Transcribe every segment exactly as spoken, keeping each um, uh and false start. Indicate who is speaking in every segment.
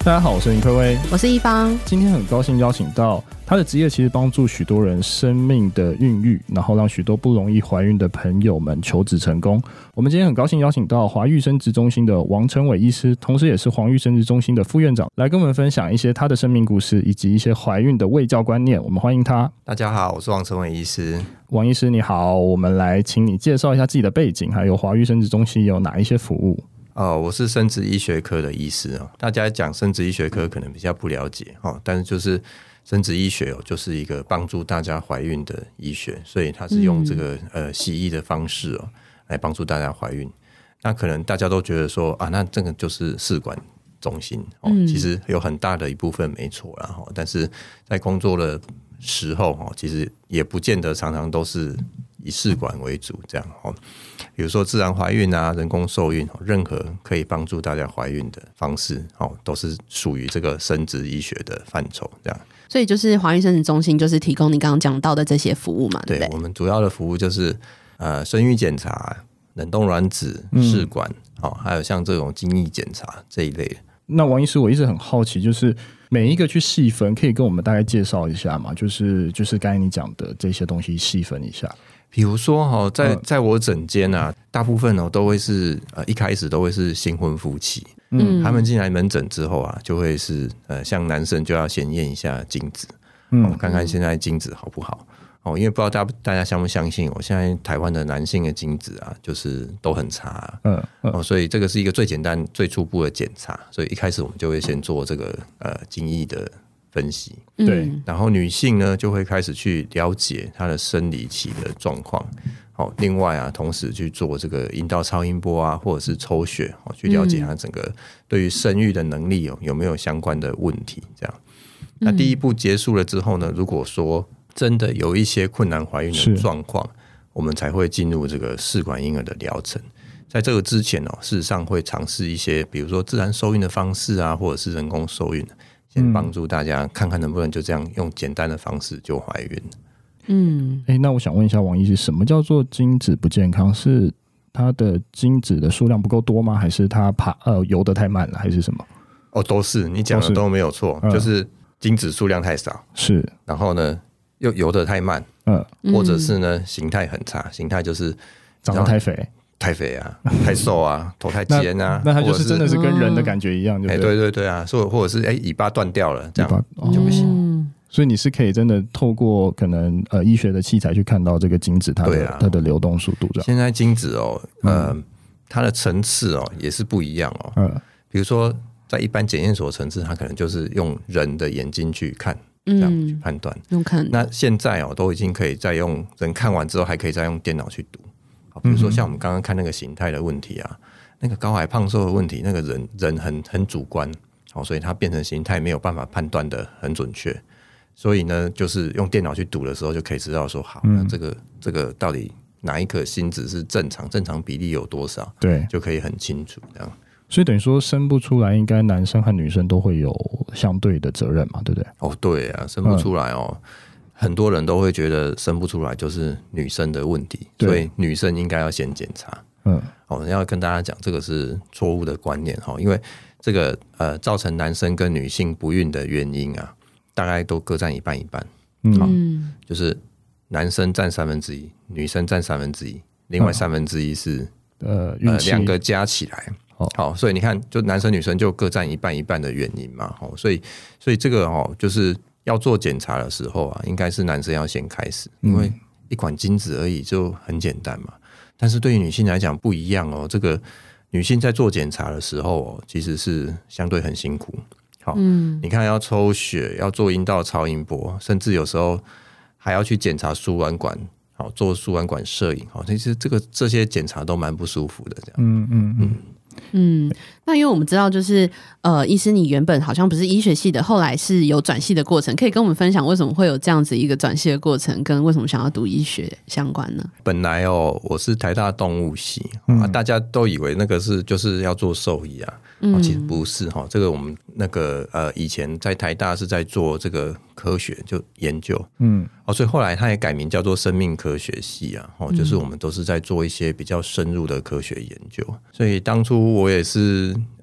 Speaker 1: 大家好，我是林科威，
Speaker 2: 我是一方。
Speaker 1: 今天很高兴邀请到他的职业，其实帮助许多人生命的孕育，然后让许多不容易怀孕的朋友们求子成功。我们今天很高兴邀请到华育生殖中心的王成伟医师，同时也是华育生殖中心的副院长，来跟我们分享一些他的生命故事，以及一些怀孕的卫教观念。我们欢迎他。
Speaker 3: 大家好，我是王成伟医师。
Speaker 1: 王医师你好，我们来请你介绍一下自己的背景，还有华育生殖中心有哪一些服务。
Speaker 3: 哦，我是生殖医学科的医师哦。大家讲生殖医学科可能比较不了解哦，但是就是生殖医学哦，就是一个帮助大家怀孕的医学，所以它是用这个、嗯、呃西医的方式哦来帮助大家怀孕。那可能大家都觉得说啊，那这个就是试管中心哦、嗯，其实有很大的一部分没错啦哦，但是在工作的时候哦，其实也不见得常常都是以试管为主这样哦。比如说自然怀孕啊、人工受孕，任何可以帮助大家怀孕的方式哦，都是属于这个生殖医学的范畴这样。
Speaker 2: 所以就是华育生殖中心就是提供你刚刚讲到的这些服务嘛，对不对？
Speaker 3: 对，我们主要的服务就是呃生育检查、冷冻卵子、试管、嗯哦、还有像这种精液检查这一类的。
Speaker 1: 那王医师，我一直很好奇，就是每一个去细分，可以跟我们大概介绍一下吗？就是就是刚才你讲的这些东西细分一下。
Speaker 3: 比如说在在我诊间啊，大部分都会是呃一开始都会是新婚夫妻，嗯，他们进来门诊之后啊，就会是呃像男生就要先验一下精子，嗯、哦，看看现在精子好不好。哦，因为不知道大家大家相不相信，我、哦、现在台湾的男性的精子啊，就是都很差、啊，嗯, 嗯哦，所以这个是一个最简单、最初步的检查，所以一开始我们就会先做这个呃精液的分析，
Speaker 1: 对，
Speaker 3: 然后女性呢就会开始去了解她的生理期的状况，哦，另外啊，同时去做这个阴道超音波啊，或者是抽血，哦，去了解她整个对于生育的能力哦有没有相关的问题，这样。那第一步结束了之后呢，如果说真的有一些困难怀孕的状况，我们才会进入这个试管婴儿的疗程。在这个之前哦，事实上会尝试一些，比如说自然受孕的方式啊，或者是人工受孕，先帮助大家看看能不能就这样用简单的方式就怀孕。
Speaker 2: 嗯，
Speaker 1: 欸，那我想问一下王医师，什么叫做精子不健康？是它的精子的数量不够多吗？还是它爬呃游得太慢了，还是什么？
Speaker 3: 哦，都是你讲的都没有错，嗯，就是精子数量太少，
Speaker 1: 是，
Speaker 3: 然后呢又游得太慢，嗯，或者是呢形态很差，形态就是
Speaker 1: 长得太肥。
Speaker 3: 太肥啊，太瘦啊，头太尖啊，
Speaker 1: 那他就是真的是跟人的感觉一样，对不对？
Speaker 3: 欸，对对对啊，或者是哎尾巴断掉了，这样就不行。
Speaker 1: 嗯，所以你是可以真的透过可能呃医学的器材去看到这个精子它的，啊，它的流动速度这样。
Speaker 3: 现在精子哦，呃，嗯，它的层次哦也是不一样哦。嗯，比如说在一般检验所层次，它可能就是用人的眼睛去看，这样去判断。
Speaker 2: 用看。
Speaker 3: 那现在哦都已经可以再用人看完之后，还可以再用电脑去读。比如说像我们刚刚看那个形态的问题啊，那个高矮胖瘦的问题，那个人人很很主观，哦，所以它变成形态没有办法判断的很准确，所以呢，就是用电脑去读的时候就可以知道说，好，那这个这个到底哪一颗心子是正常，正常比例有多少，
Speaker 1: 对，
Speaker 3: 就可以很清楚这样。
Speaker 1: 所以等于说生不出来，应该男生和女生都会有相对的责任嘛，对不对？
Speaker 3: 哦，对啊，生不出来哦。嗯，很多人都会觉得生不出来就是女生的问题，所以女生应该要先检查。嗯，哦，要跟大家讲，这个是错误的观念哈，因为这个呃造成男生跟女性不孕的原因啊，大概都各占一半一半。嗯，就是男生占三分之一，女生占三分之一，另外三分之一是呃呃两个加起来。好，哦，所以你看，就男生女生就各占一半一半的原因嘛。哦，所以所以这个哦就是。要做检查的时候啊，应该是男生要先开始，因为一管精子而已就很简单嘛。但是对于女性来讲不一样哦，这个女性在做检查的时候哦，其实是相对很辛苦。好，嗯，你看要抽血，要做阴道超音波，甚至有时候还要去检查输卵管，好，做输卵管摄影，好，其实这个这些检查都蛮不舒服的，这样。嗯嗯嗯。
Speaker 2: 嗯，那因为我们知道就是呃，医师你原本好像不是医学系的，后来是有转系的过程，可以跟我们分享为什么会有这样子一个转系的过程，跟为什么想要读医学相关呢？
Speaker 3: 本来哦，我是台大动物系，嗯啊，大家都以为那个是就是要做兽医啊，哦，其实不是哈，这个我们那个呃以前在台大是在做这个科学就研究，嗯，哦，所以后来它也改名叫做生命科学系啊，哦，就是我们都是在做一些比较深入的科学研究，所以当初我也是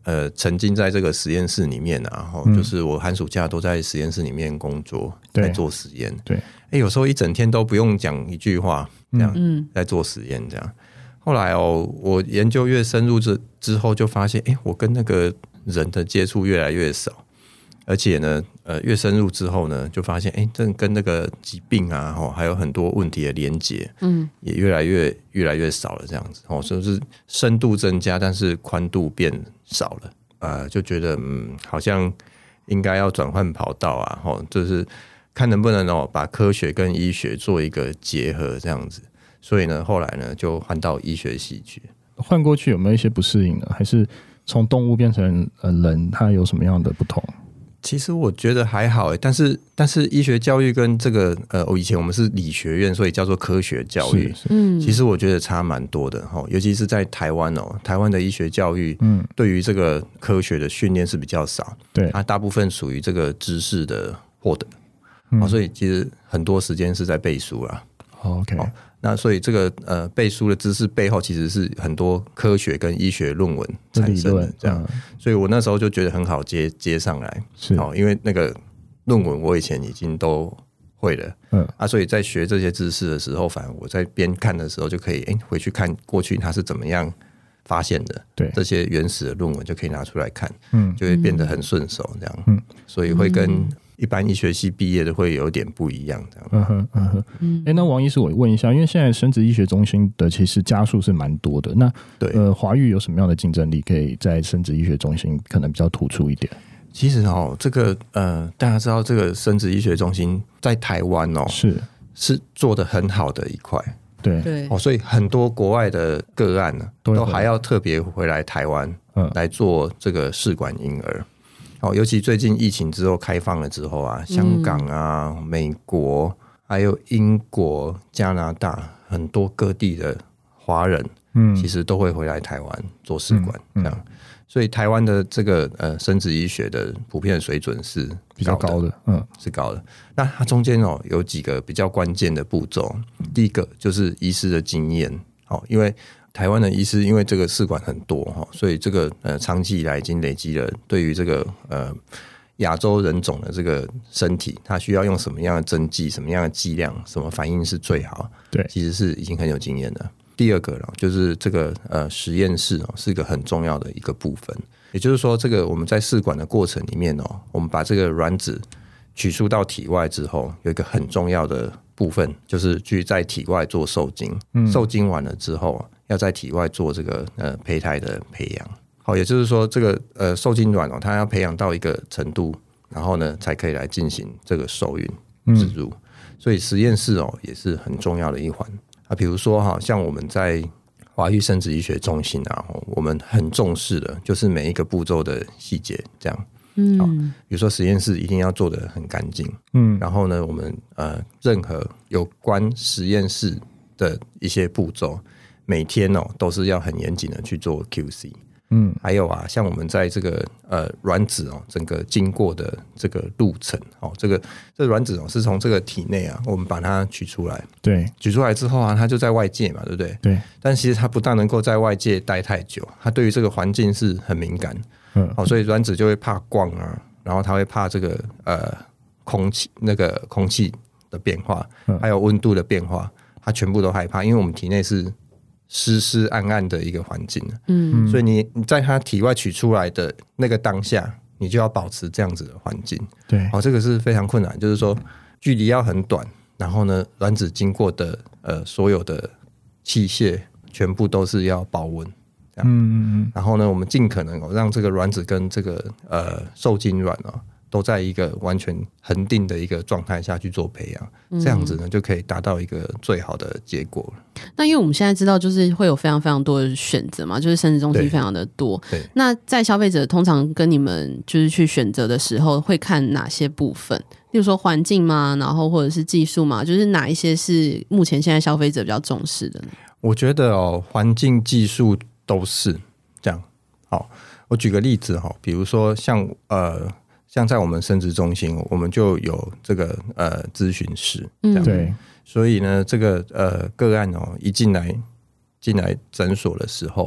Speaker 3: 呃沉浸在这个实验室里面啊，嗯、就是我寒暑假都在实验室里面工作，在做实验。
Speaker 1: 对，
Speaker 3: 哎，有时候一整天都不用讲一句话，这样、嗯、在做实验这样。后来哦，我研究越深入之之后，就发现，哎，我跟那个人的接触越来越少，而且呢，呃，越深入之后呢，就发现，哎，这跟那个疾病啊，哦，还有很多问题的连结，嗯，也越来越越来越少了，这样子，哦，就是深度增加，但是宽度变少了，呃，就觉得，嗯，好像应该要转换跑道啊，哦，就是看能不能哦，把科学跟医学做一个结合，这样子。所以呢，后来呢，就换到医学系去。
Speaker 1: 换过去有没有一些不适应呢？还是从动物变成人，它有什么样的不同？
Speaker 3: 其实我觉得还好，但是但是医学教育跟这个呃，以前我们是理学院，所以叫做科学教育。嗯，其实我觉得差蛮多的哈，尤其是在台湾哦，台湾的医学教育，嗯，对于这个科学的训练是比较少，
Speaker 1: 对，
Speaker 3: 它大部分属于这个知识的获得，嗯、所以其实很多时间是在背书啦。
Speaker 1: OK。
Speaker 3: 那所以这个呃背书的知识背后其实是很多科学跟医学论文产生的这样，嗯、所以我那时候就觉得很好接接上来，
Speaker 1: 是
Speaker 3: 哦，因为那个论文我以前已经都会了，嗯啊，所以在学这些知识的时候，反而我在边看的时候就可以哎回去看过去它是怎么样发现的，
Speaker 1: 对
Speaker 3: 这些原始的论文就可以拿出来看，嗯，就会变得很顺手这样，嗯，所以会跟、嗯一般医学系毕业的会有点不一样，这样。
Speaker 1: 嗯哼嗯哼。嗯，哎、欸，那王医师，我问一下，因为现在生殖医学中心的其实家数是蛮多的，那
Speaker 3: 对
Speaker 1: 呃，华育有什么样的竞争力，可以在生殖医学中心可能比较突出一点？
Speaker 3: 其实哦，这个呃，大家知道这个生殖医学中心在台湾哦，
Speaker 1: 是
Speaker 3: 是做得很好的一块，
Speaker 1: 对
Speaker 2: 对
Speaker 3: 哦，所以很多国外的个案呢，都还要特别回来台湾、嗯、来做这个试管婴儿。哦，尤其最近疫情之后开放了之后啊，香港啊、嗯、美国还有英国、加拿大很多各地的华人，嗯，其实都会回来台湾做试管，嗯嗯、这样，所以台湾的这个呃生殖医学的普遍水准是
Speaker 1: 比较高的，嗯，
Speaker 3: 是高的。那它中间哦有几个比较关键的步骤，第一个就是医师的经验，哦，因为台湾的医师因为这个试管很多，所以这个呃长期以来已经累积了对于这个呃亚洲人种的这个身体，它需要用什么样的针剂、什么样的剂量、什么反应是最好，
Speaker 1: 对，
Speaker 3: 其实是已经很有经验的。第二个就是这个呃实验室哦是一个很重要的一个部分，也就是说，这个我们在试管的过程里面哦，我们把这个卵子取出到体外之后，有一个很重要的部分就是去在体外做受精，嗯、受精完了之后。要在体外做这个呃胚胎的培养，好，也就是说这个呃受精卵哦，它要培养到一个程度，然后呢才可以来进行这个受孕植入，嗯、所以实验室哦也是很重要的一环啊。比如说哈，像我们在华育生殖医学中心啊，我们很重视的就是每一个步骤的细节，这样，嗯，好，比如说实验室一定要做得很干净，嗯，然后呢，我们呃任何有关实验室的一些步骤。每天哦都是要很严谨的去做 Q C， 嗯，还有啊，像我们在这个呃卵子哦整个经过的这个路程哦，这个这卵子哦是从这个体内啊，我们把它取出来，
Speaker 1: 对，
Speaker 3: 取出来之后啊，它就在外界嘛，对不对？
Speaker 1: 对。
Speaker 3: 但其实它不大能够在外界待太久，它对于这个环境是很敏感，嗯，好，所以卵子就会怕光啊，然后它会怕这个呃空气那个空气的变化，还有温度的变化，它全部都害怕，因为我们体内是。湿湿暗暗的一个环境，嗯，所以你你在它体外取出来的那个当下，你就要保持这样子的环境，
Speaker 1: 对，
Speaker 3: 哦，这个是非常困难，就是说距离要很短，然后呢，卵子经过的呃所有的器械全部都是要保温，这样，嗯嗯嗯，然后呢，我们尽可能、哦、让这个卵子跟这个呃受精卵哦。都在一个完全恒定的一个状态下去做培养，嗯、这样子呢就可以达到一个最好的结果。
Speaker 2: 那因为我们现在知道，就是会有非常非常多的选择嘛，就是生殖中心非常的多。
Speaker 3: 对，
Speaker 2: 那在消费者通常跟你们就是去选择的时候，会看哪些部分？例如说环境嘛，然后或者是技术嘛，就是哪一些是目前现在消费者比较重视的呢？
Speaker 3: 我觉得哦，环境、技术都是这样。好，我举个例子哈，比如说像呃。像在我们生殖中心，我们就有这个呃咨询室，这样，
Speaker 1: 对，
Speaker 3: 所以呢，这个呃个案哦，一进来进来诊所的时候啊，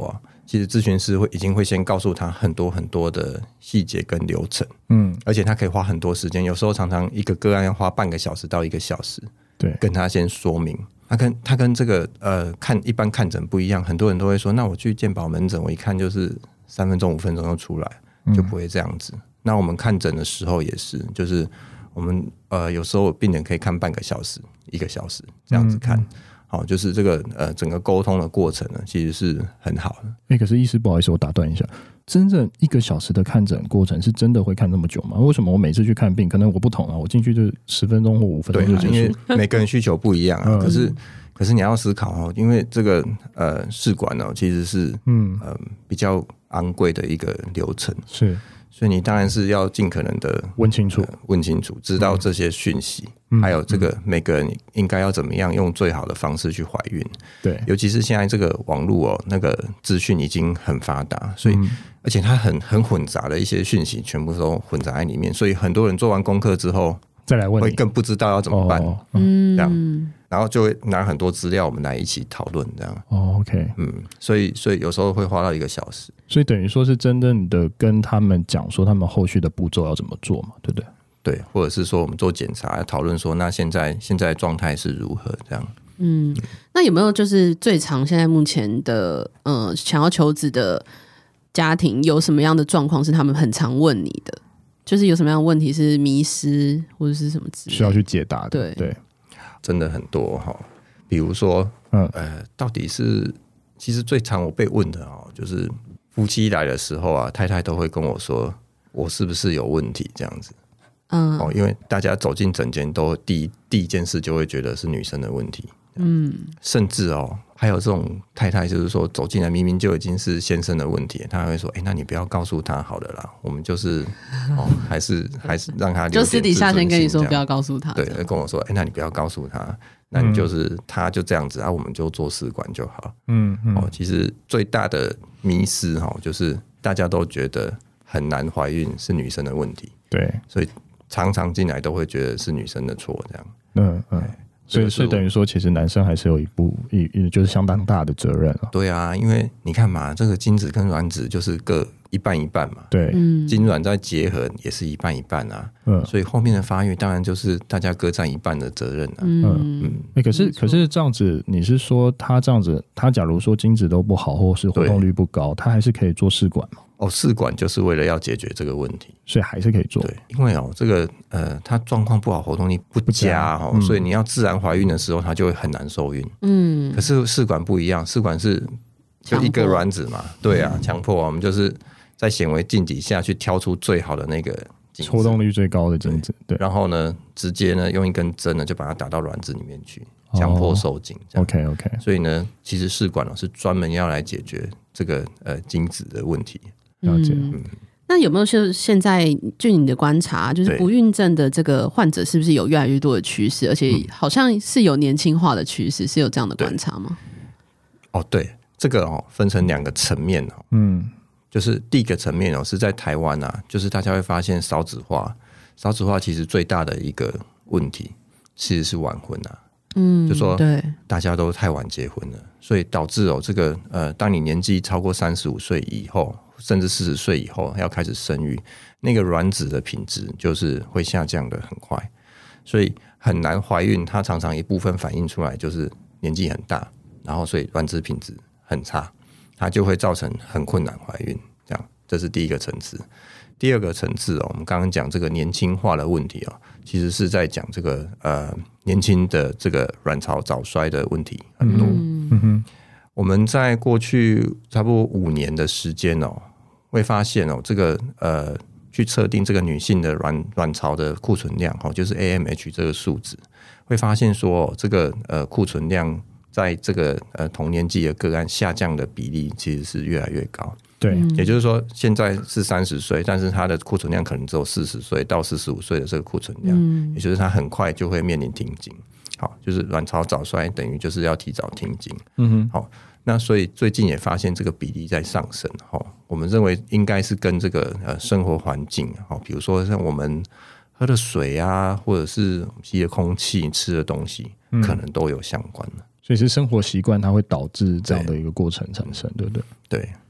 Speaker 3: 其实咨询师会已经会先告诉他很多很多的细节跟流程，
Speaker 1: 嗯，
Speaker 3: 而且他可以花很多时间，有时候常常一个个案要花半个小时到一个小时，
Speaker 1: 对，
Speaker 3: 跟他先说明。他跟他跟这个呃看一般看诊不一样，很多人都会说，那我去健保门诊，我一看就是三分钟五分钟就出来，就不会这样子。嗯、那我们看诊的时候也是，就是我们呃有时候病人可以看半个小时、一个小时这样子看。嗯嗯好，就是这个呃，整个沟通的过程呢，其实是很好的。
Speaker 1: 哎、欸，可是医师，不好意思，我打断一下，真正一个小时的看诊过程是真的会看那么久吗？为什么我每次去看病，可能我不同啊，我进去就十分钟或五分钟就结束？
Speaker 3: 对、啊，因为每个人需求不一样啊。嗯、可是，可是你要思考哦，因为这个呃试管哦，其实是嗯呃比较昂贵的一个流程，
Speaker 1: 是。
Speaker 3: 所以你当然是要尽可能的
Speaker 1: 问清楚、
Speaker 3: 呃，问清楚，知道这些讯息，嗯、还有这个每个人应该要怎么样用最好的方式去怀孕。
Speaker 1: 对，
Speaker 3: 尤其是现在这个网络哦，那个资讯已经很发达，所以、嗯、而且它很很混杂的一些讯息，全部都混杂在里面，所以很多人做完功课之后
Speaker 1: 再来问你，
Speaker 3: 会更不知道要怎么办。
Speaker 1: 哦、
Speaker 3: 嗯，这样。然后就会拿很多资料，我们来一起讨论，这样。
Speaker 1: 哦 ，OK，
Speaker 3: 嗯，所以所以有时候会花到一个小时。
Speaker 1: 所以等于说是真正的跟他们讲说他们后续的步骤要怎么做嘛，对不对？
Speaker 3: 对，或者是说我们做检查，讨论说那现在现在状态是如何这样。
Speaker 2: 嗯，那有没有就是最常现在目前的呃想要求子的家庭有什么样的状况是他们很常问你的？就是有什么样的问题是迷失或者是什么之类的
Speaker 1: 需要去解答的？
Speaker 2: 对
Speaker 1: 对。
Speaker 3: 真的很多哈，比如说，嗯呃，到底是其实最常我被问的哦，就是夫妻来的时候啊，太太都会跟我说，我是不是有问题这样子，嗯，哦，因为大家走进诊间都第一第一件事就会觉得是女生的问题，嗯，甚至哦，还有这种太太就是说走进来明明就已经是先生的问题，他还会说，哎、欸，那你不要告诉他好了啦，我们就是哦，还是还是让他留点自尊心，
Speaker 2: 就私底下先跟你说不要告诉他，
Speaker 3: 对，跟我说，哎、欸，那你不要告诉他，那你就是、嗯、他就这样子啊，我们就做试管就好，嗯嗯，哦，其实最大的迷思哈，就是大家都觉得很难怀孕是女生的问题，
Speaker 1: 对，
Speaker 3: 所以常常进来都会觉得是女生的错，这样，
Speaker 1: 嗯嗯。所以，所以等于说，其实男生还是有一部一就是相当大的责任了。
Speaker 3: 对啊，因为你看嘛，这个精子跟卵子就是各一半一半嘛。
Speaker 1: 对，
Speaker 3: 精卵再结合也是一半一半啊。嗯，所以后面的发育当然就是大家各占一半的责任啊。
Speaker 1: 嗯嗯。欸、可是可是这样子，你是说他这样子，他假如说精子都不好，或是活动率不高，他还是可以做试管吗？
Speaker 3: 哦，试管就是为了要解决这个问题，
Speaker 1: 所以还是可以做。
Speaker 3: 对，因为哦，这个呃，他状况不好，活动力不佳哦，嗯、所以你要自然怀孕的时候，他就会很难受孕。嗯，可是试管不一样，试管是就一个卵子嘛，对啊，强迫我们就是在显微镜底下去挑出最好的那个精子，
Speaker 1: 活动率最高的精子，对，
Speaker 3: 对，然后呢，直接呢用一根针呢就把它打到卵子里面去，强迫受精。
Speaker 1: 哦、OK OK，
Speaker 3: 所以呢，其实试管呢是专门要来解决这个呃精子的问题。
Speaker 1: 了解。
Speaker 2: 嗯，那有没有是现在据你的观察，就是不孕症的这个患者是不是有越来越多的趋势，而且好像是有年轻化的趋势，是有这样的观察吗？
Speaker 3: 哦，对，这个哦分成两个层面哦，嗯，就是第一个层面哦是在台湾啊，就是大家会发现少子化，少子化其实最大的一个问题其实是晚婚啊。嗯，就说对，大家都太晚结婚了，所以导致哦，这个呃，当你年纪超过三十五岁以后，甚至四十岁以后要开始生育，那个卵子的品质就是会下降的很快，所以很难怀孕。它常常一部分反映出来就是年纪很大，然后所以卵子品质很差，它就会造成很困难怀孕。这样，这是第一个层次。第二个层次哦，我们刚刚讲这个年轻化的问题哦，其实是在讲这个呃年轻的这个卵巢早衰的问题很多。嗯哼，我们在过去差不多五年的时间哦，会发现哦，这个呃去测定这个女性的卵卵巢的库存量哦，就是 A M H 这个数值，会发现说、哦、这个呃库存量在这个呃同年纪的个案下降的比例其实是越来越高。
Speaker 1: 对，
Speaker 3: 也就是说现在是三十岁，但是他的库存量可能只有四十岁到四十五岁的这个库存量、嗯、也就是他很快就会面临停经。好，就是卵巢早衰等于就是要提早停经。嗯哼，好，那所以最近也发现这个比例在上升。好，我们认为应该是跟这个呃生活环境，好，比如说像我们喝的水啊，或者是吸的空气、吃的东西，可能都有相关的。
Speaker 1: 所以是生活习惯它会导致这样的一个过程产生， 对, 对不对？
Speaker 3: 对。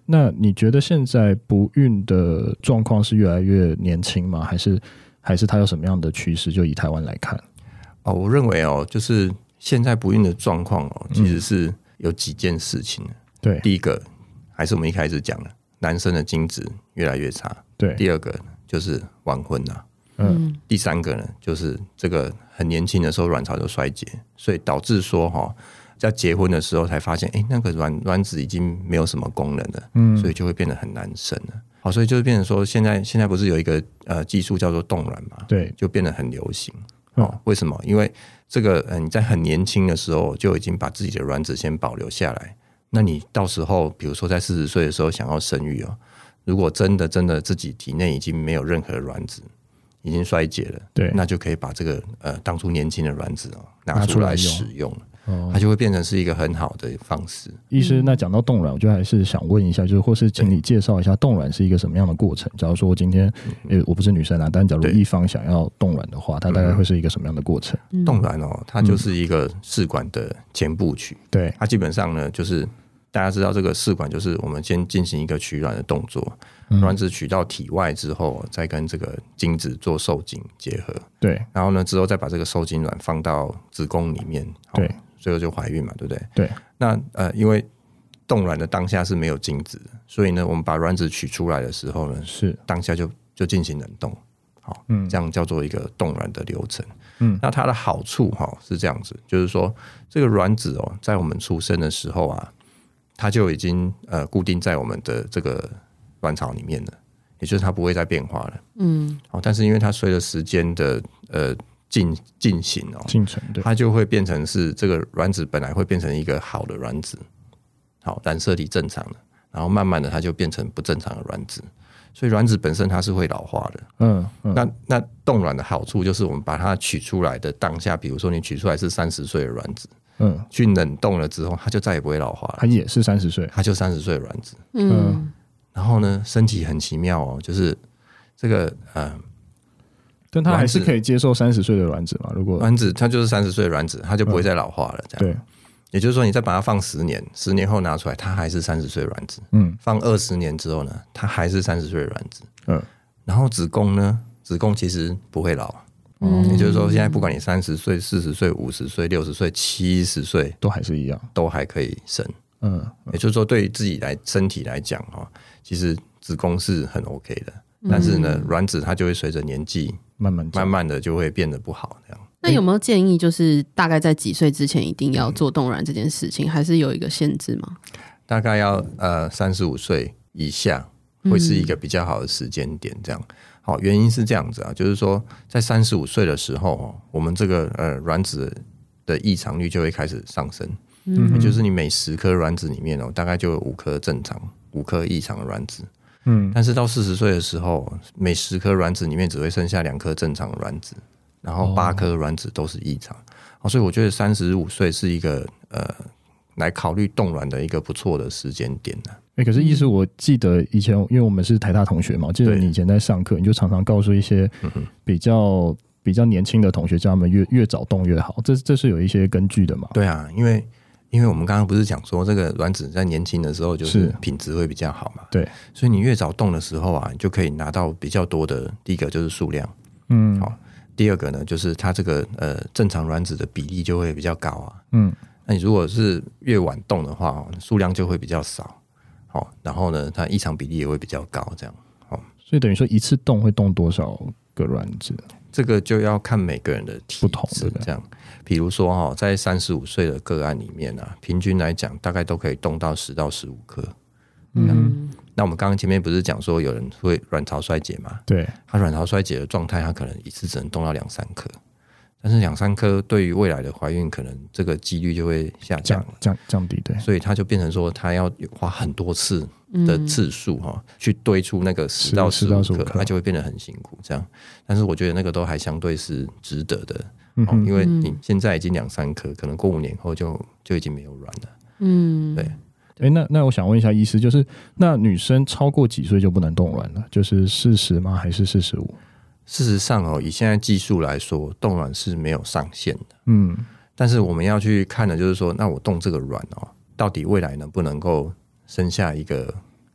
Speaker 1: 那你觉得现在不孕的状况是越来越年轻吗？还是还是它有什么样的趋势？就以台湾来看，
Speaker 3: 哦，我认为哦，就是现在不孕的状况哦，其实是有几件事情的。
Speaker 1: 对，
Speaker 3: 第一个还是我们一开始讲的，男生的精子越来越差。对，第二个就是晚婚啊。嗯，第三个呢，就是这个很年轻的时候卵巢就衰竭，所以导致说哈、哦，在结婚的时候才发现，哎，那个卵卵子已经没有什么功能了，嗯，所以就会变得很难生了。好，所以就变成说，现在现在不是有一个呃技术叫做冻卵嘛？对，就变得很流行。哦，为什么？因为这个呃你在很年轻的时候就已经把自己的卵子先保留下来，那你到时候比如说在四十岁的时候想要生育哦，如果真的真的自己体内已经没有任何卵子，已经衰竭了，对，那就可以把这个呃当初年轻的卵子、哦、拿出来使用了。哦、它就会变成是一个很好的方式。
Speaker 1: 医师，那讲到冻卵，我就还是想问一下，就是或是请你介绍一下冻卵是一个什么样的过程？假如说今天、嗯、我不是女生啊，但假如一方想要冻卵的话，它大概会是一个什么样的过程？
Speaker 3: 冻卵哦，它就是一个试管的前部曲。对、嗯，它基本上呢，就是大家知道这个试管就是我们先进行一个取卵的动作，卵子取到体外之后，再跟这个精子做受精结合。对，然后呢之后再把这个受精卵放到子宫里面。对。最后就怀孕嘛，对不对？对。那呃，因为冻卵的当下是没有精子的，所以呢，我们把卵子取出来的时候呢，是当下就就进行冷冻，好，嗯，这样叫做一个冻卵的流程。嗯，那它的好处哈、哦、是这样子，就是说这个卵子哦，在我们出生的时候啊，它就已经呃固定在我们的这个卵巢里面了，也就是它不会再变化了。嗯，好，但是因为它随着时间的呃。进进行哦，进程对，它就会变成是这个卵子本来会变成一个好的卵子，好染色体正常的，然后慢慢的它就变成不正常的卵子，所以卵子本身它是会老化的。嗯，嗯那那冻卵的好处就是我们把它取出来的当下，比如说你取出来是三十岁的卵子，嗯，去冷冻了之后，它就再也不会老化了。
Speaker 1: 它也是三十岁，
Speaker 3: 它就三十岁的卵子。嗯，然后呢，身体很奇妙哦，就是这个呃。
Speaker 1: 但他还是可以接受三十岁的卵子嘛？如果
Speaker 3: 卵子它就是三十岁的卵子，它就不会再老化了。这样、嗯、对，也就是说，你再把它放十年，十年后拿出来，它还是三十岁的卵子。嗯，放二十年之后呢，它还是三十岁的卵子。嗯，然后子宫呢，子宫其实不会老。嗯，也就是说，现在不管你三十岁、四十岁、五十岁、六十岁、七十岁，
Speaker 1: 都还是一样，
Speaker 3: 都还可以生。嗯，嗯也就是说，对于自己来身体来讲哈，其实子宫是很 OK 的。但是呢，卵子它就会随着年纪慢慢慢慢的就会变得不好这样。
Speaker 2: 那有没有建议，就是大概在几岁之前一定要做冻卵这件事情，还是有一个限制吗？
Speaker 3: 大概要呃三十五岁以下会是一个比较好的时间点，这样。好，原因是这样子啊，就是说在三十五岁的时候，我们这个呃卵子的异常率就会开始上升，嗯，也就是你每十颗卵子里面哦，大概就有五颗正常，五颗异常的卵子。嗯，但是到四十岁的时候，每十颗卵子里面只会剩下两颗正常的卵子，然后八颗卵子都是异常。哦，所以我觉得三十五岁是一个呃来考虑冻卵的一个不错的时间点呢、啊。
Speaker 1: 欸、可是医师，我记得以前，因为我们是台大同学嘛，我记得你以前在上课，你就常常告诉一些比较比较年轻的同学，叫他们越越早冻越好，这这是有一些根据的嘛？
Speaker 3: 对啊，因为。因为我们刚刚不是讲说这个卵子在年轻的时候就是品质会比较好嘛，对，所以你越早冻的时候啊，你就可以拿到比较多的，第一个就是数量，嗯，好，第二个呢就是它这个呃正常卵子的比例就会比较高啊，嗯，那你如果是越晚冻的话，数量就会比较少，好，然后呢它异常比例也会比较高，这样，好，
Speaker 1: 所以等于说一次冻会冻多少个卵子？
Speaker 3: 这个就要看每个人的体质不同，对不对？这样，比如说哈，在三十五岁的个案里面啊，平均来讲，大概都可以冻到十到十五颗。嗯，那我们刚刚前面不是讲说有人会卵巢衰竭嘛？对，他卵巢衰竭的状态，他可能一次只能冻到两三颗，但是两三颗对于未来的怀孕，可能这个几率就会下降了，
Speaker 1: 降降低，对，
Speaker 3: 所以他就变成说，他要花很多次的次数哈、嗯，去堆出那个十到十五颗，那就会变得很辛苦。这样，但是我觉得那个都还相对是值得的，嗯哦、因为你现在已经两三颗，可能过五年后就就已经没有卵了。嗯，对。
Speaker 1: 欸、那那我想问一下医师，就是那女生超过几岁就不能冻卵了？就是四十吗？还是四十五？
Speaker 3: 事实上哦，以现在技术来说，冻卵是没有上限的。嗯，但是我们要去看的就是说，那我冻这个卵哦，到底未来能不能够生下一个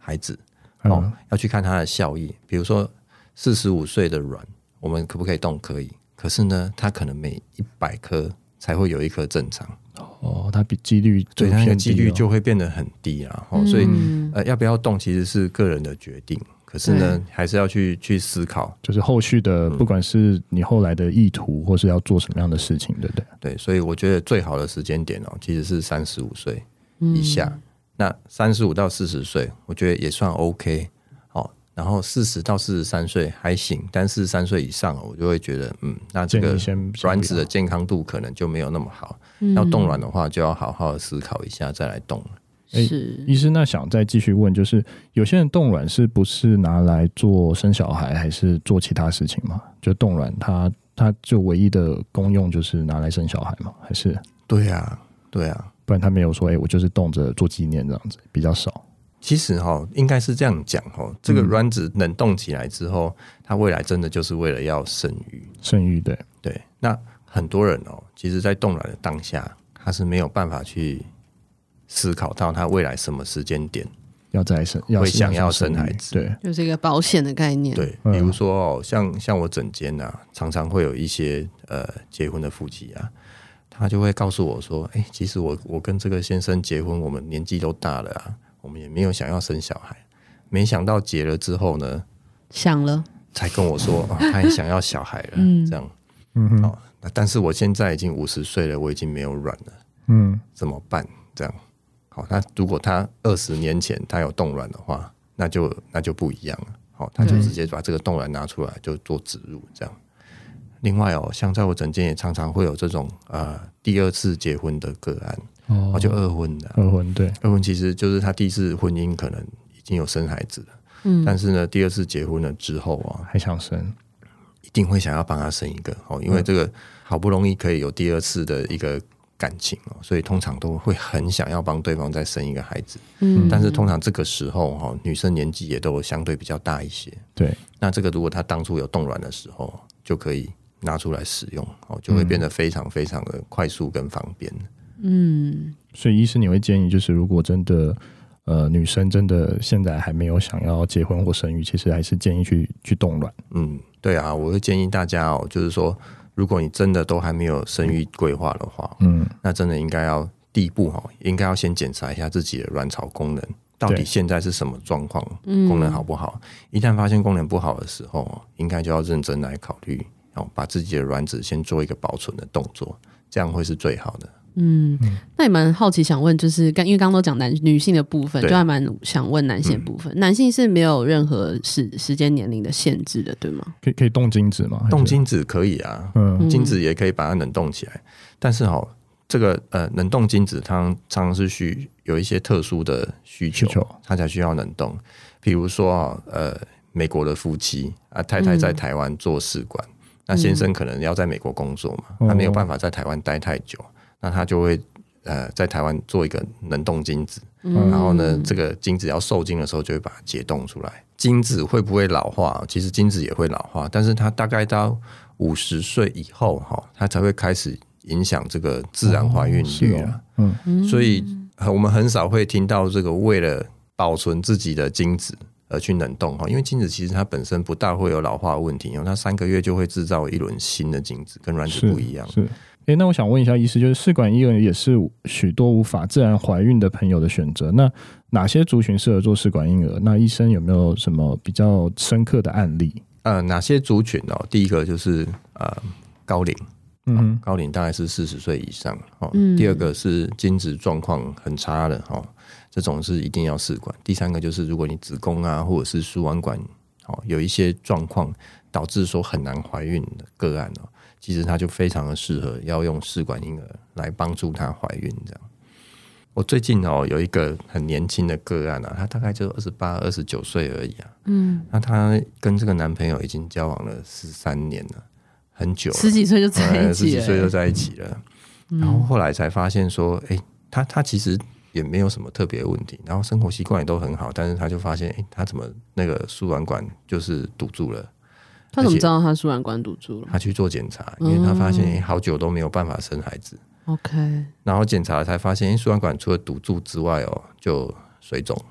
Speaker 3: 孩子、哦嗯、要去看它的效益。比如说四十五岁的卵我们可不可以动？可以，可是呢它可能每一百颗才会有一颗正常
Speaker 1: 哦，它比几率
Speaker 3: 对它的几率就会变得很低啊、哦、所以、
Speaker 2: 嗯
Speaker 3: 呃、要不要动其实是个人的决定，可是呢还是要去去思考，
Speaker 1: 就是后续的不管是你后来的意图或是要做什么样的事情，对不对？
Speaker 3: 对，所以我觉得最好的时间点哦，其实是三十五岁以下、嗯、那三十五到四十岁我觉得也算 OK、哦、然后四十到四十三岁还行，但四十三岁以上我就会觉得嗯，那这个卵子的健康度可能就没有那么好，要冻卵的话就要好好的思考一下再来冻了。
Speaker 2: 是
Speaker 1: 医师，那想再继续问，就是有些人冻卵是不是拿来做生小孩还是做其他事情吗？就冻卵它它就唯一的功用就是拿来生小孩吗？还是？
Speaker 3: 对啊对啊，
Speaker 1: 不然他没有说哎、欸，我就是冻着做纪念这样子，比较少。
Speaker 3: 其实齁应该是这样讲齁，这个卵子冷冻起来之后、嗯、它未来真的就是为了要生育。
Speaker 1: 生育对
Speaker 3: 对，那很多人哦，其实在冻卵的当下他是没有办法去思考到他未来什么时间点
Speaker 1: 要再生，
Speaker 3: 会想要生孩子，
Speaker 1: 对，
Speaker 2: 就是一个保险的概念。
Speaker 3: 对，比如说、哦、像像我诊间啊，常常会有一些呃结婚的夫妻啊，他就会告诉我说，哎、欸，其实我我跟这个先生结婚，我们年纪都大了啊，我们也没有想要生小孩，没想到结了之后呢，
Speaker 2: 想了，
Speaker 3: 才跟我说、哦、他也想要小孩了，嗯、这样，
Speaker 1: 嗯哼、
Speaker 3: 哦，但是我现在已经五十岁了，我已经没有卵了，
Speaker 1: 嗯，
Speaker 3: 怎么办？这样。好，那如果他二十年前他有冻卵的话，那就那就不一样了。好，他就直接把这个冻卵拿出来就做植入这样。另外哦，像在我诊间也常常会有这种呃第二次结婚的个案，哦，就二婚的、啊。
Speaker 1: 二婚对，
Speaker 3: 二婚其实就是他第一次婚姻可能已经有生孩子了，嗯，但是呢第二次结婚了之后啊，
Speaker 1: 还想生，
Speaker 3: 一定会想要帮他生一个哦，因为这个好不容易可以有第二次的一个感情哦，所以通常都会很想要帮对方再生一个孩子。嗯，但是通常这个时候哈，女生年纪也都相对比较大一些。
Speaker 1: 对，
Speaker 3: 那这个如果她当初有冻卵的时候，就可以拿出来使用，哦，就会变得非常非常的快速跟方便。
Speaker 2: 嗯，
Speaker 1: 所以医师你会建议，就是如果真的呃女生真的现在还没有想要结婚或生育，其实还是建议去去冻卵。
Speaker 3: 嗯，对啊，我会建议大家哦，就是说。如果你真的都还没有生育规划的话，嗯，那真的应该要第一步哈，应该要先检查一下自己的卵巢功能到底现在是什么状况，功能好不好？一旦发现功能不好的时候，应该就要认真来考虑，哦，把自己的卵子先做一个保存的动作，这样会是最好的。
Speaker 2: 嗯，那也蛮好奇想问，就是因为刚刚都讲男女性的部分，就还蛮想问男性的部分。嗯、男性是没有任何时时间年龄的限制的，对吗？
Speaker 1: 可以可以冻精子吗？
Speaker 3: 冻精子可以啊，嗯，精子也可以把它冷冻起来，但是哦，这个呃冷冻精子它常常是需有一些特殊的需求，需求它才需要冷冻。比如说呃，美国的夫妻啊，太太在台湾做试管，嗯、那先生可能要在美国工作嘛，嗯、他没有办法在台湾待太久。那他就会呃在台湾做一个冷冻精子，嗯、然后呢，这个精子要受精的时候就会把它解冻出来。精子会不会老化？其实精子也会老化，但是它大概到五十岁以后哈，它才会开始影响这个自然怀孕率啊。哦、嗯，所以我们很少会听到这个为了保存自己的精子而去冷冻哈，因为精子其实它本身不大会有老化的问题，它三个月就会制造一轮新的精子，跟卵子不一样。
Speaker 1: 是。是欸、那我想问一下医师，就是试管婴儿也是许多无法自然怀孕的朋友的选择，那哪些族群适合做试管婴儿？那医生有没有什么比较深刻的案例？
Speaker 3: 呃，哪些族群哦？第一个就是呃高龄，嗯哼、哦，高龄大概是四十岁以上哦。嗯、第二个是精子状况很差的哦，这种是一定要试管。第三个就是如果你子宫啊或者是输卵管哦有一些状况导致说很难怀孕的个案哦。其实它就非常的适合要用试管婴儿来帮助她怀孕这样。我最近哦有一个很年轻的个案啊，她大概就二十八、二十九岁而已啊。嗯，那她跟这个男朋友已经交往了十三年了，很久了，
Speaker 2: 十几岁就在一起了，
Speaker 3: 十几岁就在一起了。嗯、然后后来才发现说，哎、欸，她她其实也没有什么特别的问题，然后生活习惯也都很好，但是她就发现，哎、欸，她怎么那个输卵管就是堵住了。
Speaker 2: 他怎么知道他输卵管堵住了？
Speaker 3: 他去做检查，因为他发现、欸、好久都没有办法生孩子。OK， 然后检查才发现，输卵管除了堵住之外哦，就水肿，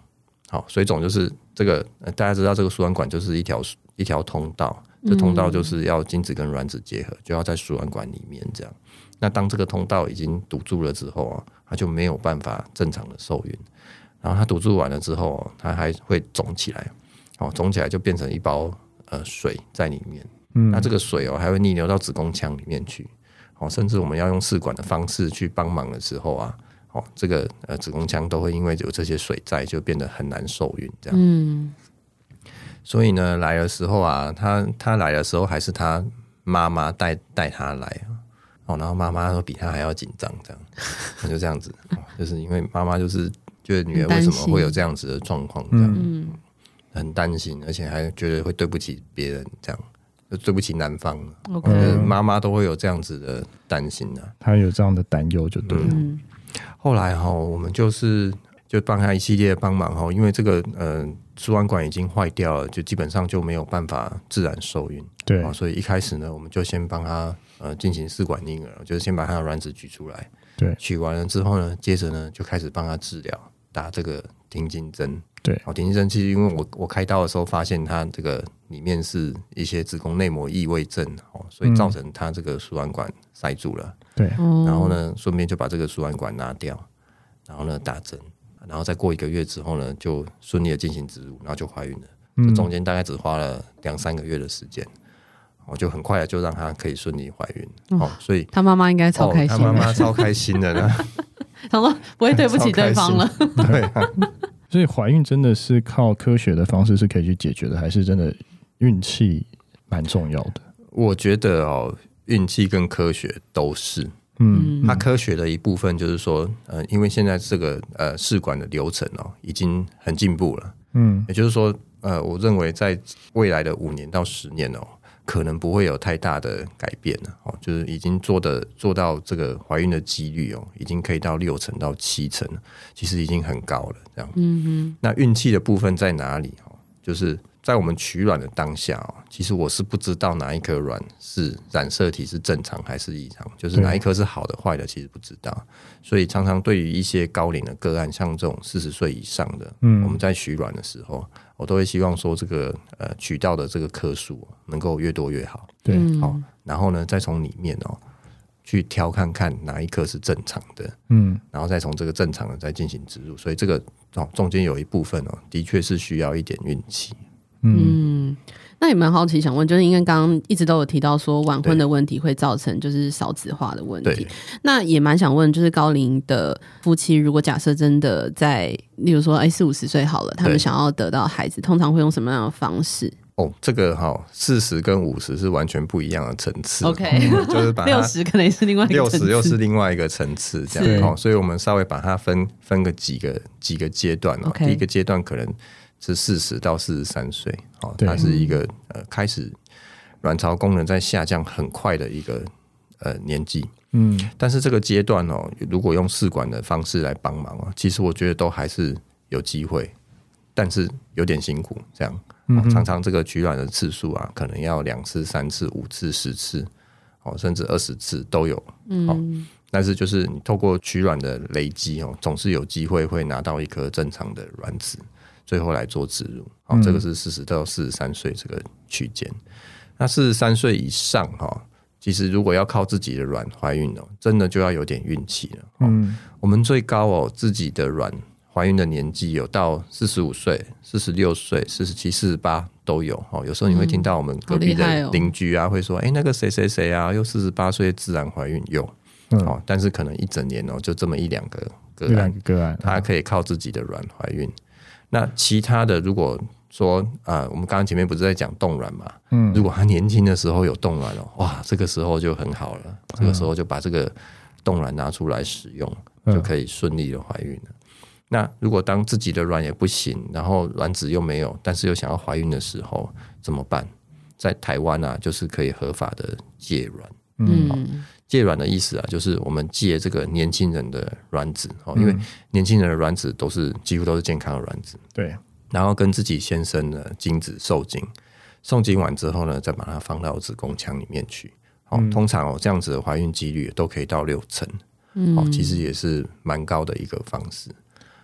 Speaker 3: 好，水肿就是这个、呃、大家知道这个输卵管就是一条一条通道，这通道就是要精子跟卵子结合，就要在输卵管里面这样。那当这个通道已经堵住了之后啊，它就没有办法正常的受孕。然后它堵住完了之后，它还会肿起来，哦，肿起来就变成一包呃水在里面。嗯，那这个水哦还会逆流到子宫腔里面去，哦，甚至我们要用试管的方式去帮忙的时候啊。哦，这个呃子宫腔都会因为有这些水在，就变得很难受孕这样。嗯，所以呢，来的时候啊，他他来的时候还是他妈妈带带他来哦，然后妈妈都比他还要紧张，这样，就这样子、哦，就是因为妈妈就是觉得女儿为什么会有这样子的状况，这样，嗯，很担心，而且还觉得会对不起别人，这样。就对不起男方，妈妈、okay. 都会有这样子的担心啊，
Speaker 1: 他有这样的担忧就对了。
Speaker 3: 嗯后来哈，我们就是就帮他一系列的帮忙哈，因为这个呃输卵管已经坏掉了，就基本上就没有办法自然受孕。
Speaker 1: 对、
Speaker 3: 哦，所以一开始呢，我们就先帮他呃进行试管婴儿，就是先把他的卵子取出来。
Speaker 1: 对，
Speaker 3: 取完了之后呢，接着呢就开始帮他治疗，打这个停经针。
Speaker 1: 对，
Speaker 3: 哦，停经针其实因为我我开刀的时候发现他这个里面是一些子宫内膜异位症哦，所以造成他这个输卵管塞住了。
Speaker 1: 对，
Speaker 3: 然后呢，顺便就把这个输卵管拿掉，然后呢打针，然后再过一个月之后呢，就顺利的进行植入，然后就怀孕了。嗯、这中间大概只花了两三个月的时间，我、哦、就很快的就让她可以顺利怀孕。哦，哦所以
Speaker 2: 她妈妈应该超开心的，
Speaker 3: 她妈妈超开心的呢。
Speaker 2: 她说不会对不起对方了。
Speaker 3: 对、啊，
Speaker 1: 所以怀孕真的是靠科学的方式是可以去解决的，还是真的运气蛮重要的？
Speaker 3: 我觉得哦。运气跟科学都是，嗯，它科学的一部分就是说，呃，因为现在这个呃试管的流程哦，已经很进步了，嗯，也就是说，呃，我认为在未来的五年到十年哦，可能不会有太大的改变了哦，就是已经做的做到这个怀孕的几率哦，已经可以到六成到七成，其实已经很高了，这样，嗯哼，那运气的部分在哪里哦？就是在我们取卵的当下、哦、其实我是不知道哪一颗卵是染色体是正常还是异常，就是哪一颗是好的坏的其实不知道，所以常常对于一些高龄的个案，像这种四十岁以上的、嗯、我们在取卵的时候，我都会希望说这个呃取到的这个颗数能够越多越好，
Speaker 1: 对，
Speaker 3: 好，然后呢再从里面哦去挑看看哪一颗是正常的，
Speaker 1: 嗯，
Speaker 3: 然后再从这个正常的再进行植入，所以这个、哦、中间有一部分哦的确是需要一点运气。
Speaker 2: 嗯，那也蛮好奇想问，就是因为刚刚一直都有提到说晚婚的问题会造成就是少子化的问题，那也蛮想问，就是高龄的夫妻如果假设真的在例如说哎四五十岁好了，他们想要得到孩子，通常会用什么样的方式？
Speaker 3: 哦，这个哈、哦，四十跟五十是完全不一样的层次。
Speaker 2: OK，、
Speaker 3: 嗯、就是把
Speaker 2: 六十可能是另外一个层次，
Speaker 3: 六十又是另外一个层次，这样哦。所以我们稍微把它分分个几个几个阶段哦。Okay. 第一个阶段可能是四十到四十三岁，哦，它是一个呃开始卵巢功能在下降很快的一个呃年纪。嗯，但是这个阶段哦，如果用试管的方式来帮忙哦，其实我觉得都还是有机会，但是有点辛苦，这样。哦、常常这个取卵的次数啊，可能要两次、三次、五次、十次，哦，甚至二十次都有。嗯、哦，但是就是你透过取卵的累积哦，总是有机会会拿到一颗正常的卵子，最后来做植入。哦，这个是四十到四十三岁这个区间。那四十三岁以上哈、哦，其实如果要靠自己的卵怀孕哦，真的就要有点运气了。哦、嗯，我们最高哦，自己的卵怀孕的年纪有到四十五岁、四十六岁、四十七、四十八都有、哦、有时候你会听到我们隔壁的邻居啊、嗯哦、会说哎、欸，那个谁谁谁啊又四十八岁自然怀孕有、嗯哦、但是可能一整年哦就这么一两个个案，一两个个案他可以靠自己的卵怀孕、嗯、那其他的如果说、呃、我们刚刚前面不是在讲冻卵嘛、嗯、如果他年轻的时候有冻卵哦，哇这个时候就很好了、嗯、这个时候就把这个冻卵拿出来使用、嗯、就可以顺利的怀孕了。那如果当自己的卵也不行，然后卵子又没有，但是又想要怀孕的时候怎么办？在台湾啊，就是可以合法的借卵。嗯，借卵的意思啊，就是我们借这个年轻人的卵子、嗯、因为年轻人的卵子都是几乎都是健康的卵子。
Speaker 1: 对，
Speaker 3: 然后跟自己先生的精子受精，受精完之后呢，再把它放到子宫腔里面去。哦嗯、通常哦这样子的怀孕几率都可以到六成。嗯、哦，其实也是蛮高的一个方式。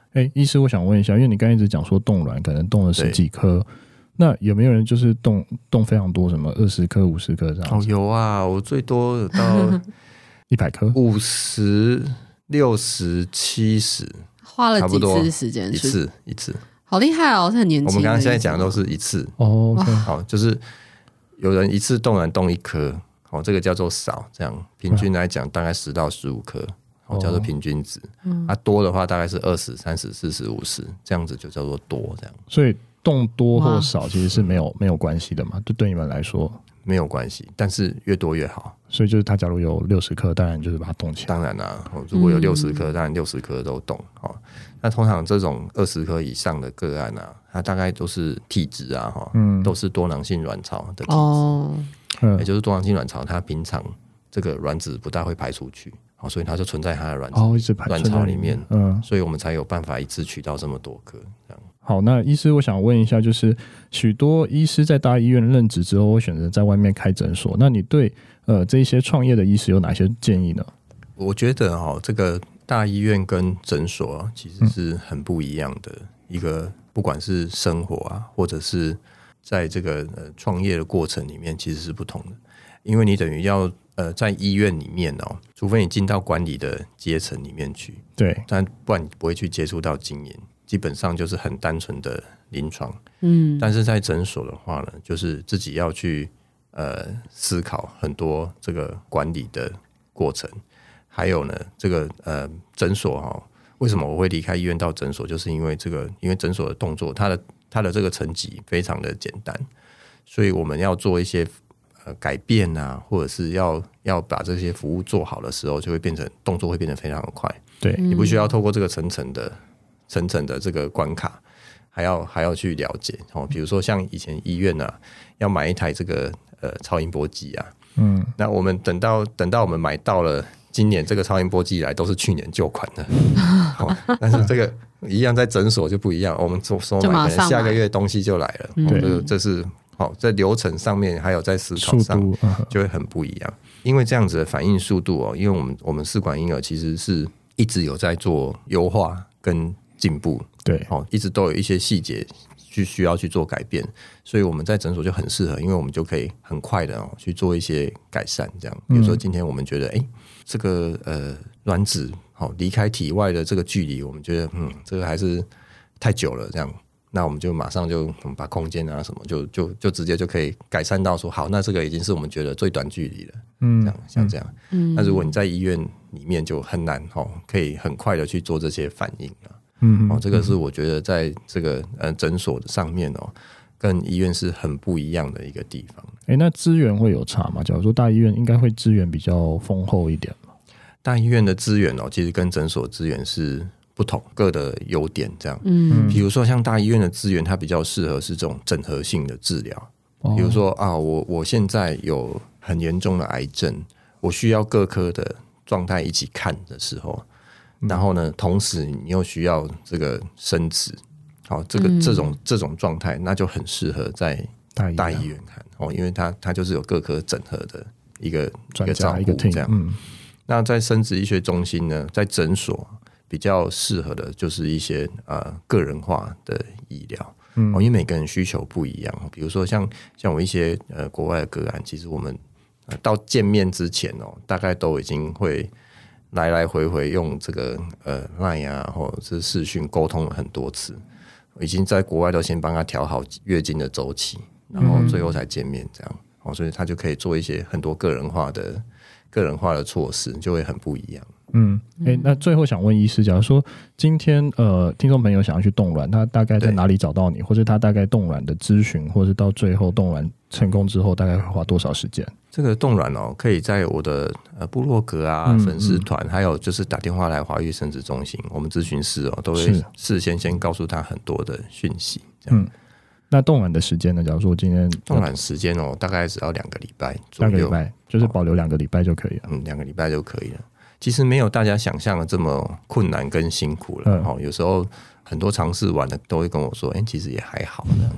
Speaker 1: 哎，医师，我想问一下，因为你刚才一直讲说冻卵可能冻了十几颗，那有没有人就是冻冻非常多，什么二十颗、五十颗这样子？
Speaker 3: 哦，有啊，我最多有到
Speaker 1: 一百颗、
Speaker 3: 五十、六十、七十，
Speaker 2: 花了几次时间？
Speaker 3: 一次一次，
Speaker 2: 好厉害哦，是很年轻。
Speaker 3: 我们刚刚现在讲的都是一次
Speaker 1: 哦， okay
Speaker 3: 好，就是有人一次冻卵冻一颗，哦，这个叫做少，这样平均来讲大概十到十五颗。哦、叫做平均值，嗯，啊多的话大概是二十、三十、四十、五十，这样子就叫做多，这样。
Speaker 1: 所以冻多或少其实是没有没有关系的嘛，就对你们来说
Speaker 3: 没有关系，但是越多越好。
Speaker 1: 所以就是他假如有六十颗，当然就是把它冻起来。
Speaker 3: 当然啦、啊，如果有六十颗，当然六十颗都冻。哦，那通常这种二十颗以上的个案啊，它大概都是体质啊，哈、嗯，都是多囊性卵巢的体质，哦，也就是多囊性卵巢，它平常这个卵子不大会排出去。哦，所以它就存在它的卵子、哦、一直排卵巢里面，嗯，所以我们才有办法一次取到这么多颗。这样。
Speaker 1: 好，那医师，我想问一下，就是许多医师在大医院任职之后，会选择在外面开诊所。那你对呃这些创业的医师有哪些建议呢？
Speaker 3: 我觉得哦，这个大医院跟诊所其实是很不一样的一个，嗯、不管是生活啊，或者是在这个呃创业的过程里面，其实是不同的，因为你等于要。呃，在医院里面哦，除非你进到管理的阶层里面去，
Speaker 1: 对，
Speaker 3: 但不然你不会去接触到经验，基本上就是很单纯的临床。嗯，但是在诊所的话呢，就是自己要去呃思考很多这个管理的过程，还有呢，这个呃诊所哈、哦，为什么我会离开医院到诊所，就是因为这个，因为诊所的动作，它的它的这个层级非常的简单，所以我们要做一些。改变啊，或者是要要把这些服务做好的时候，就会变成动作会变得非常的快。
Speaker 1: 对，
Speaker 3: 你不需要透过这个层层的层层的这个关卡，还要还要去了解哦。比如说像以前医院啊，要买一台这个呃超音波机啊，嗯，那我们等到等到我们买到了，今年这个超音波机来都是去年旧款的，哦、但是这个一样在诊所就不一样，我们说说买，可能下个月东西就来了，嗯、哦，这这是。好，在流程上面还有在思考上就会很不一样，因为这样子的反应速度哦，因为我们我们试管婴儿其实是一直有在做优化跟进步，
Speaker 1: 对，
Speaker 3: 哦，一直都有一些细节去需要去做改变，所以我们在诊所就很适合，因为我们就可以很快的哦去做一些改善，这样，比如说今天我们觉得，哎、欸，这个呃卵子好离开体外的这个距离，我们觉得嗯这个还是太久了，这样。那我们就马上就我们把空间啊什么就就就直接就可以改善到说好，那这个已经是我们觉得最短距离了，嗯，这样像这样，嗯，那如果你在医院里面就很难哦，可以很快的去做这些反应啊，嗯，哦，这个是我觉得在这个呃诊所的上面哦，跟医院是很不一样的一个地方。
Speaker 1: 哎，那资源会有差吗？假如说大医院应该会资源比较丰厚一点嘛？
Speaker 3: 大医院的资源哦，其实跟诊所资源是。不同各的优点，这样，嗯，比如说像大医院的资源，它比较适合是这种整合性的治疗，哦、比如说啊，我我现在有很严重的癌症，我需要各科的状态一起看的时候，嗯、然后呢，同时你又需要这个生殖，好、哦，这个、嗯、这种这种状态，那就很适合在大医院看哦，因为它它就是有各科整合的一个一个照顾这样。嗯，那在生殖医学中心呢，在诊所。比较适合的就是一些呃个人化的医疗，嗯、哦，因为每个人需求不一样。比如说像像我一些呃国外的个案，其实我们、呃、到见面之前哦，大概都已经会来来回回用这个呃 Line 啊，或者是视讯沟通了很多次，已经在国外都先帮他调好月经的周期，然后最后才见面这样。哦，所以他就可以做一些很多个人化的个人化的措施，就会很不一样。
Speaker 1: 嗯，欸，那最后想问医师，假如说今天呃听众朋友想要去冻卵，他大概在哪里找到你，或者他大概冻卵的咨询，或者到最后冻卵成功之后大概会花多少时间？
Speaker 3: 这个冻卵哦，可以在我的呃部落格啊、嗯、粉丝团，还有就是打电话来华育生殖中心，我们咨询师哦都会事先先告诉他很多的讯息，这样。嗯，那冻卵的时间呢？假如说我今天冻卵时间哦，大概只要两个礼拜左右，
Speaker 1: 两个礼拜就是保留两个礼拜就可以了。
Speaker 3: 嗯，两个礼拜就可以了。其实没有大家想象的这么困难跟辛苦了。嗯、有时候很多尝试完的都会跟我说：“哎、欸，其实也还好呢。”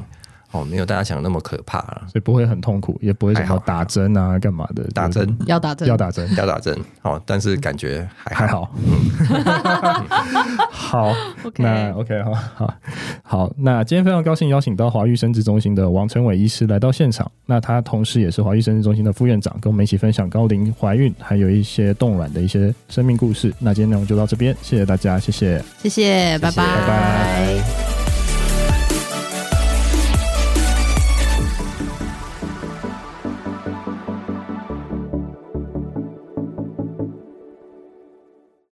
Speaker 3: 哦，没有大家想的那么可怕了，
Speaker 1: 所以不会很痛苦，也不会想到打针啊干嘛的。
Speaker 3: 打针
Speaker 2: 要打针
Speaker 1: 要打针
Speaker 3: 要打针，好，但是感觉还
Speaker 1: 还好。好，
Speaker 2: okay.
Speaker 1: 那 OK 好好好，那今天非常高兴邀请到华育生殖中心的王成伟医师来到现场。那他同时也是华育生殖中心的副院长，跟我们一起分享高龄怀孕还有一些冻卵的一些生命故事。那今天内容就到这边，谢谢大家，谢谢，
Speaker 2: 谢谢，拜拜，
Speaker 3: 拜拜。